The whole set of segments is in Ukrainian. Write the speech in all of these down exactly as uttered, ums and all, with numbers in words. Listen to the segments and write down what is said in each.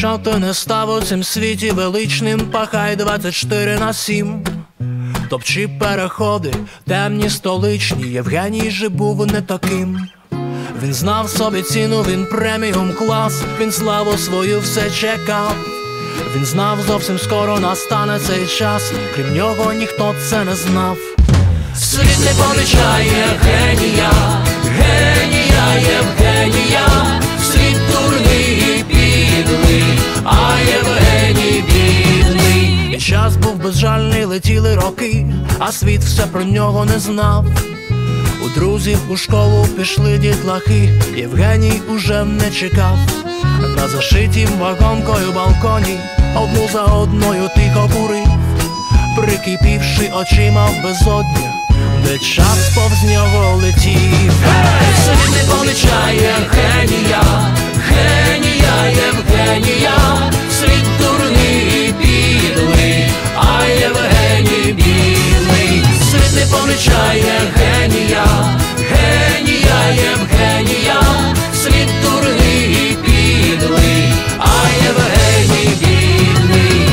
Що ти не став у цім світі величним, пахай двадцять чотири на сім. Топчи переходи, темні столичні, Євгеній же був не таким. Він знав собі ціну, він преміум клас, він славу свою все чекав. Він знав, зовсім скоро настане цей час, крім нього ніхто це не знав. Світ не помічає генія, генія Євгенія. Світ дурний і підлий, а Євгеній бідний. І час був безжальний, летіли роки, а світ все про нього не знав. У друзів у школу пішли дітлахи, Євгеній уже не чекав. На зашитім вагонкою балконі одну за одною тихо курив, прикипівши очима в безодню, де час повз нього летів. Світ не помічає генія, генія Євгенія. Світ дурний і підлий, а Євгеній бідний. Світ не помічає генія, генія Євгенія. Світ дурний і підлий, а Євгеній бідний.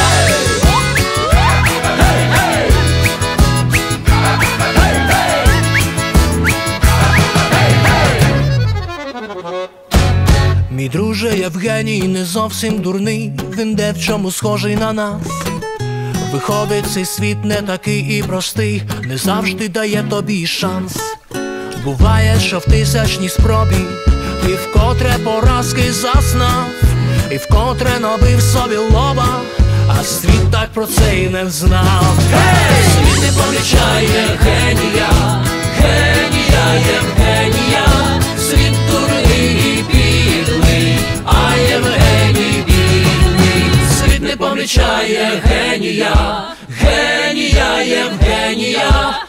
Мій друже Євгеній не зовсім дурний, він де в чому схожий на нас. Виходить, цей світ не такий і простий, не завжди дає тобі шанс. Буває, що в тисячній спробі ти вкотре поразки зазнав, і вкотре набив собі лоба, а світ так про це й не взнав. Гей! Світ не помічає генія, генія Євгенія. Світ дурний і підлий, а Євгеній бідний. Світ не помічає генія, генія Євгенія.